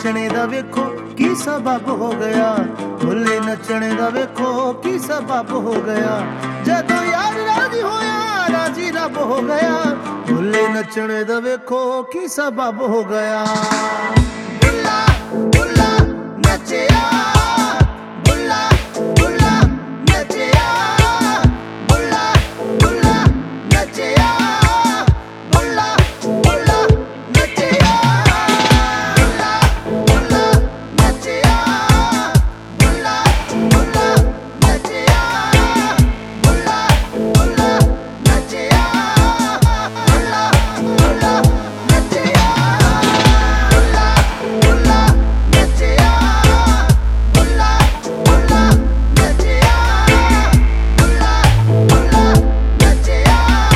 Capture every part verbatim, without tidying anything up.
ਨੱਚਣੇ ਦਾ ਵੇਖੋ ਕੀ ਸਬਬ ਹੋ ਗਿਆ, ਬੁੱਲੇ ਨੱਚਣੇ ਦਾ ਵੇਖੋ ਕੀ ਸਬਬ ਹੋ ਗਿਆ। ਜਦੋਂ ਯਾਰ ਰਾਜੀ ਹੋਇਆ ਰਾਜੀ ਰੱਬ ਹੋ ਗਿਆ, ਬੁੱਲੇ ਨੱਚਣੇ ਦਾ ਵੇਖੋ ਕੀ ਸਬਬ ਹੋ ਗਿਆ। ਬੁੱਲਾ ਬੁੱਲਾ ਨੱਚਿਆ, ਬੁੱਲਾ ਬੁੱਲਾ ਨੱਚਿਆ, ਬੁੱਲਾ ਬੁੱਲਾ ਨੱਚਿਆ, ਬੁੱਲਾ ਬੁੱਲਾ ਨੱਚਿਆ, ਬੁੱਲਾ ਬੁੱਲਾ ਨੱਚਿਆ, ਬੁੱਲਾ ਬੁੱਲਾ ਨੱਚਿਆ, ਬੁੱਲਾ ਬੁੱਲਾ ਨੱਚਿਆ, ਬੁੱਲਾ ਬੁੱਲਾ ਨੱਚਿਆ, ਬੁੱਲਾ ਬੁੱਲਾ ਨੱਚਿਆ, ਬੁੱਲਾ ਬੁੱਲਾ ਨੱਚਿਆ, ਬੁੱਲਾ ਬੁੱਲਾ ਨੱਚਿਆ,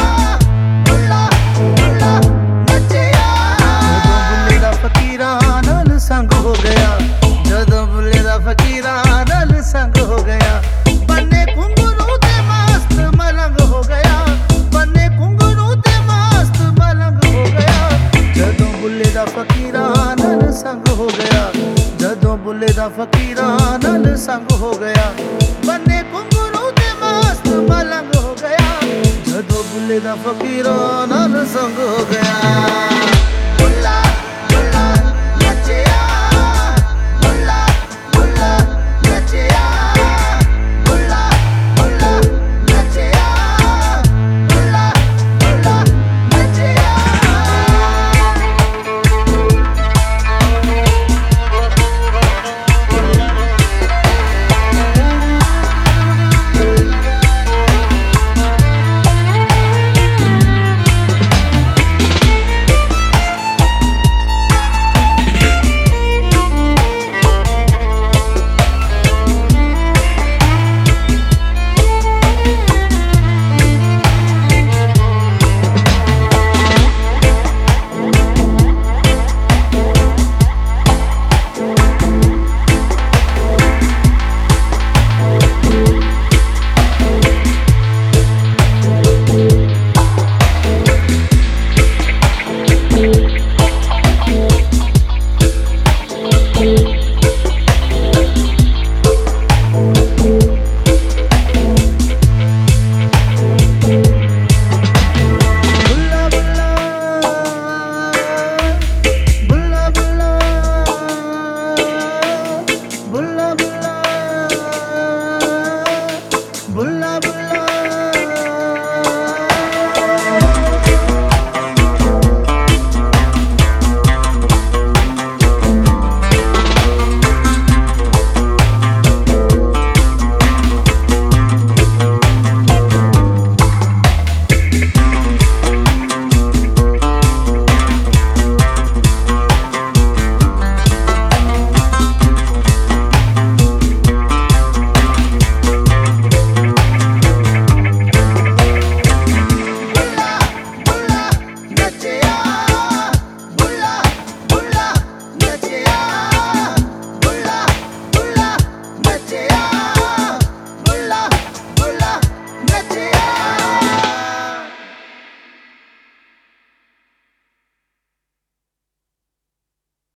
ਬੁੱਲਾ ਬੁੱਲਾ ਨੱਚਿਆ। ਜਦੋਂ ਬੁੱਲੇ ਦਾ ਫਕੀਰਾਂ ਨਾਲ ਸੰਗ ਹੋ ਗਿਆ, ਜਦੋਂ ਬੁੱਲੇ ਦਾ ਫਕੀਰਾਂ ਨਾਲ ਸੰਗ ਹੋ ਗਿਆ, ਬੰਨੇ ਘੁੰਗਰੂ ਤੇ ਮਸਤ ਮਲੰਗ ਹੋ ਗਿਆ, ਬੰਨੇ ਘੁੰਗਰੂ ਤੇ ਮਸਤ ਮਲੰਗ ਹੋ ਗਿਆ। ਜਦੋਂ ਬੁੱਲੇ ਦਾ ਫਕੀਰਾਂ ਨਾਲ ਸੰਗ ਹੋ ਗਿਆ, ਜਦੋਂ ਬੁੱਲੇ ਦਾ ਫਕੀਰਾਂ ਨਾਲ ਸੰਗ ਹੋ ਗਿਆ, ਬੰਨੇ ਘੁੰਗਰੂ ਤੇ ਮਸਤ ਮਲੰਗ ਹੋ ਗਿਆ। ਜਦੋਂ ਬੁੱਲੇ ਦਾ ਫਕੀਰਾਂ ਨਾਲ ਸੰਗ ਹੋ ਗਿਆ। ਬੁੱਲਾ ਬੁੱਲਾ ਨੱਚਿਆ, ਬੁੱਲਾ ਬੁੱਲਾ ਨੱਚਿਆ, ਬੁੱਲਾ ਬੁੱਲਾ ਨੱਚਿਆ, ਬੁੱਲਾ ਬੁੱਲਾ ਨੱਚਿਆ। Thank you.